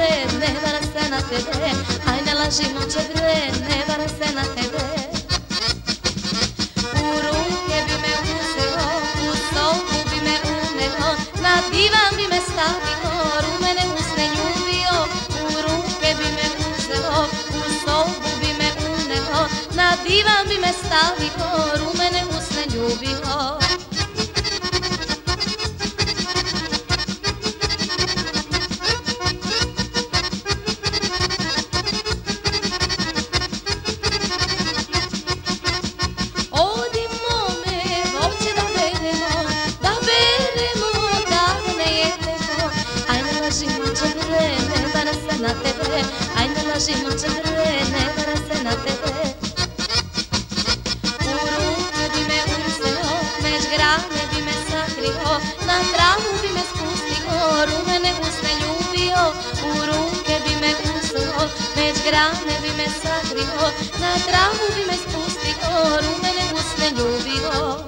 bre, ne vara se na tebe. Aj ne laži momče bre, ne vara se na tebe. U ruke bi me uzeo, u sobu bi me uneo, na divan bi me stavio, rumene usne ljubio. U ruke bi me uzeo, u sobu bi me uneo, na divan bi me stavio, rumene usne ljubio. Aj ne laži momče bre, ne vara se na tebe. U ruke bi me uzeo, međ grane bi me sakrio, na travu bi me spustio, rumene usne ljubio. U ruke bi me uzeo, međ grane bi me sakrio, na travu bi me spustio, rumene usne ljubio.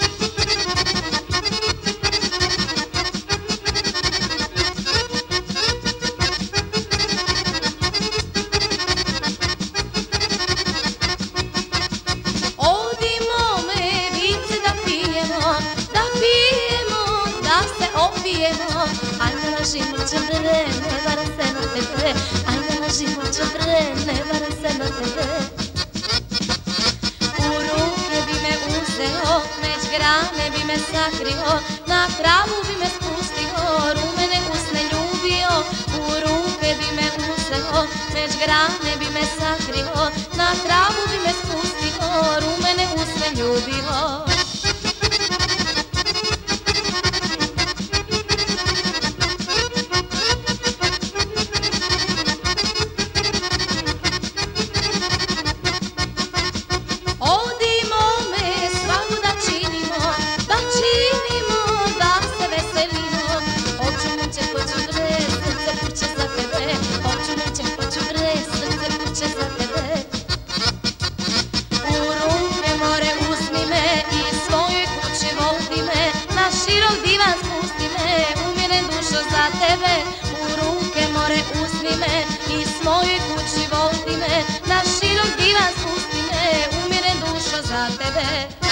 Aj ne laži momče bre, ne vara se na tebe. Aj ne laži momče bre, ne vara se na tebe. U ruke bi me uzeo, međ grane bi me sakrio, na travu bi me spustio, rumene usne ljubio. U ruke bi me uzeo, međ grane bi me sakrio, na travu bi me spustio, rumene usne ljubio. Za tebe, u ruke more uzmi me, iz moje kući vodi me, na širok divan spusti me, umirem dušo za tebe.